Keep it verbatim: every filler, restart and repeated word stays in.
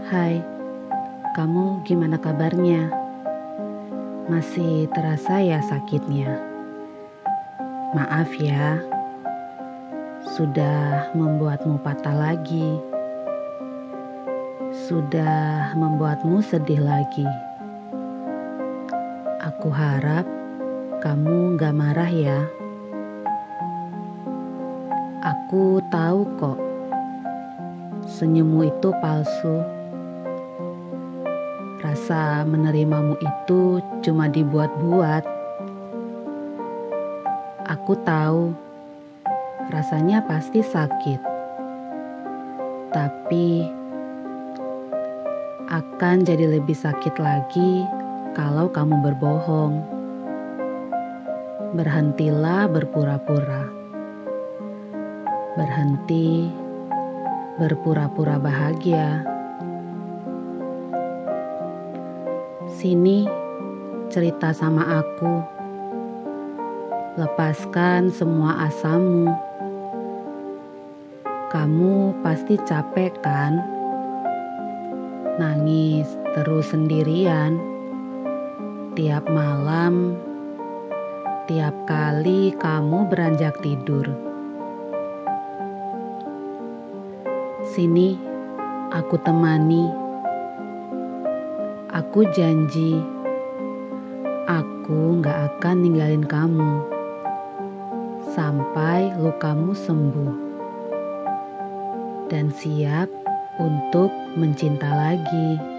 Hai, kamu gimana kabarnya? Masih terasa ya sakitnya? Maaf ya, sudah membuatmu patah lagi. Sudah membuatmu sedih lagi. Aku harap kamu gak marah ya. Aku tahu kok, senyummu itu palsu. Rasa menerimamu itu cuma dibuat-buat. Aku tahu, rasanya pasti sakit. Tapi, akan jadi lebih sakit lagi kalau kamu berbohong. Berhentilah berpura-pura. Berhenti berpura-pura bahagia. Sini, cerita sama aku. Lepaskan semua asamu. Kamu pasti capek kan? Nangis terus sendirian. Tiap malam, tiap kali kamu beranjak tidur. Sini, aku temani. Aku janji, aku gak akan ninggalin kamu sampai lukamu sembuh dan siap untuk mencinta lagi.